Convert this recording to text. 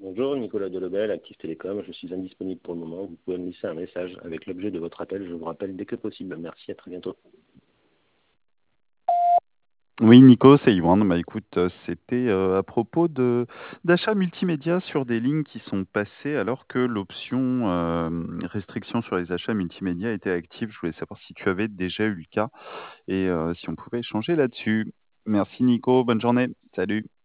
Bonjour, Nicolas Delebel, Active Télécom. Je suis indisponible pour le moment. Vous pouvez me laisser un message avec l'objet de votre appel. Je vous rappelle dès que possible. Merci, à très bientôt. Oui, Nico, c'est Yvan. Bah, écoute, c'était à propos d'achats multimédia sur des lignes qui sont passées alors que l'option restriction sur les achats multimédia était active. Je voulais savoir si tu avais déjà eu le cas et si on pouvait échanger là-dessus. Merci, Nico. Bonne journée. Salut.